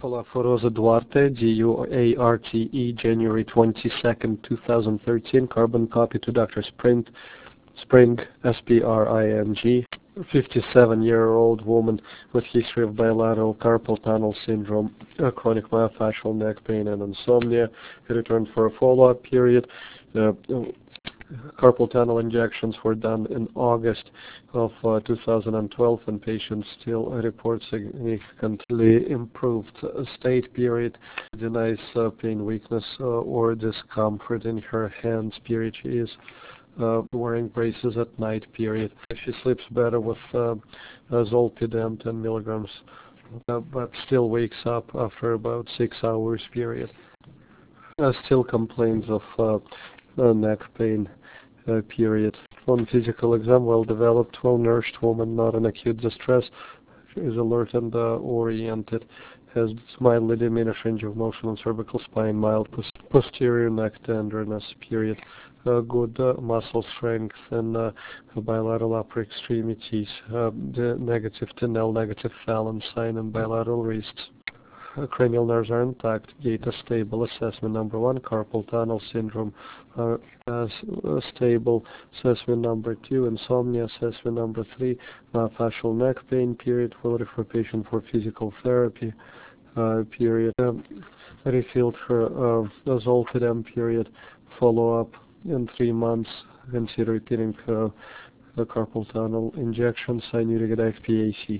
For Rosa Duarte, Duarte, January 22nd, 2013. Carbon copy to Dr. Spring, Spring, 57-year-old woman with history of bilateral carpal tunnel syndrome, chronic myofascial neck pain, and insomnia. Returned for a follow-up period. Carpal tunnel injections were done in August of 2012, and patient still reports significantly improved state. Period. Denies pain, weakness, or discomfort in her hands. Period. She is wearing braces at night. Period. She sleeps better with Zolpidem 10 milligrams, but still wakes up after about 6 hours. Period. Still complains of neck pain. Period. On physical exam, well-developed, well-nourished woman, not in acute distress, is alert and oriented, has mildly diminished range of motion on cervical spine, mild posterior neck tenderness. Period. Good muscle strength and bilateral upper extremities, the negative Tinel, negative Fallon sign, and bilateral wrists. Cranial nerves are intact. Gait is stable. Assessment number 1, carpal tunnel syndrome. Stable. Assessment number 2, insomnia. Assessment number 3, myofascial neck pain. Period. Will refer patient for physical therapy. Period. Refilled her Zolpidem. Period. Follow up in 3 months. Consider repeating the carpal tunnel injections. I need to get FPAC.